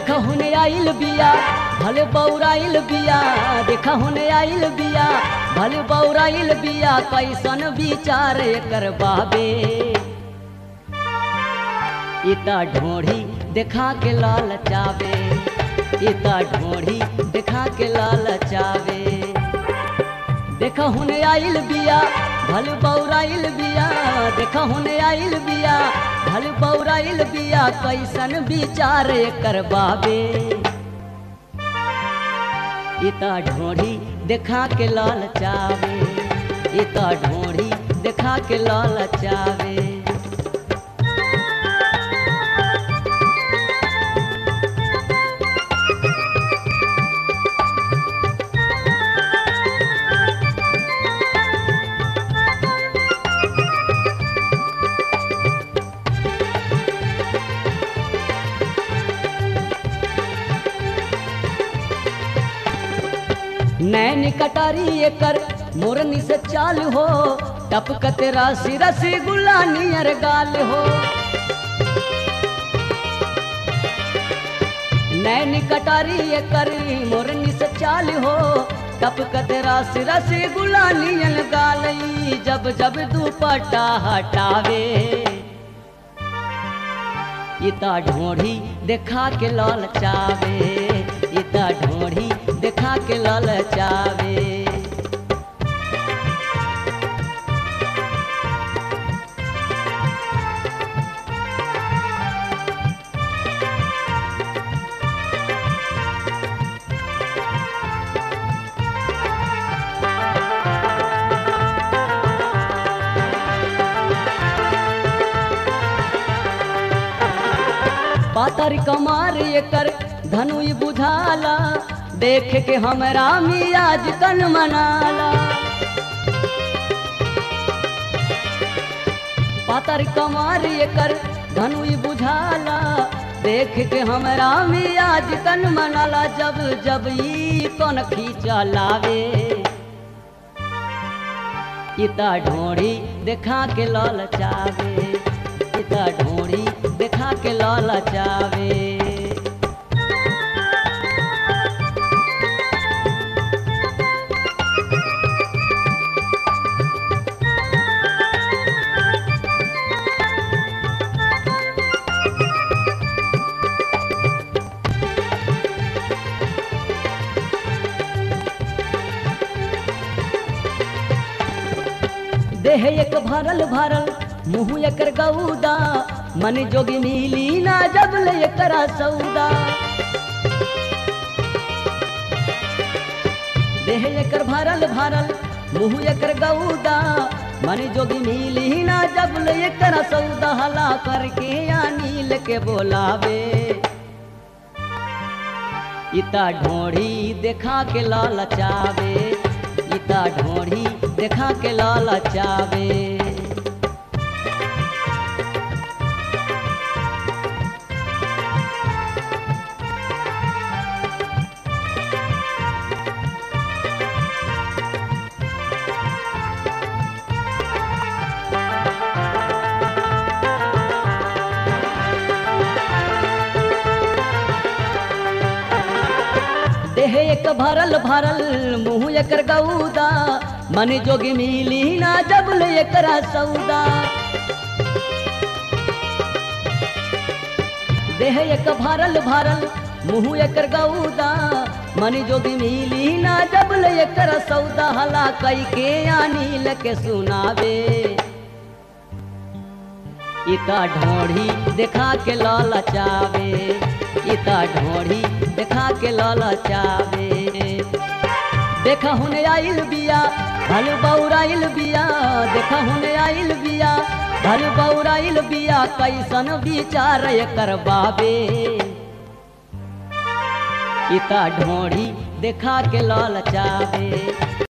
देखा होने आइल बिया भले बौराइल बिया, देखा होने आइल बिया भले बौराइल बिया, कैसन विचार एकर बाबे। इता ढोढ़ी देखा के लालचावे, इता ढोढ़ी देखा के लालचावे। देखा होने आइल बिया भल बौराइल बिया, देखा होने आइल बिया भल बौराइल बिया, कैसन विचार एकर बाबे। इता ढोढ़ी देखा के लालचावे, इता ढोढ़ी देखा के लालचावे। नैन कटारी एकर मोरनी से चाल हो, टपकत राशि रसगुल्ला नियर गाल हो। नैन कटारी एकर मोरनी से चाल हो, टपकत राशि रसगुल्ला नियर गाल। जब जब दुपट्टा हटावे, इता ढोढ़ी देखा के लालचावे, इता ढोढ़ी देखा के लालचावे। पातर कमार एकर धनुई बुझाला, देख के हमरा मियाज तन मनाला। पातर कमार एकर धनुई बुझाला, देख के हमरा मियाज तन मनाला। जब जब ई कौन खींचा लावे, इता ढोढ़ी देखा के लालचावे, इता ढोढ़ी देखा के लालचावे। देह एक भरल भरल मुँह एकर गौदा, मन जोगी मिली ना जब ले एकरा सौदा। देह एकर भरल भरल मुँह एकर गौदा, मन जोगी मिली ना जब ले एकरा सौदा। हला करके अनिल के बोलावे, इता ढोढ़ी देखा के लालचावे, इता ढोढ़ी देखा के लालचावे। देह एक भरल भरल मुँह एकर गौदा, मन जोगी मिली ना जब ले एकरा सौदा। देह एक भरल भरल मुँह एकर गौदा, मन जोगी मिली ना जब ले एकरा सौदा। हला कई के अनिल के सुनावे, इता ढोढ़ी देखा के लालचावे, इता ढोढ़ी देखा के लालचावे। देखा होने आइल बिया भल बौराइल बिया, देखा होने आइल बिया भल बौराइल बिया, कैसन विचार एकर बाबे। इता ढोढ़ी देखा के लालचावे,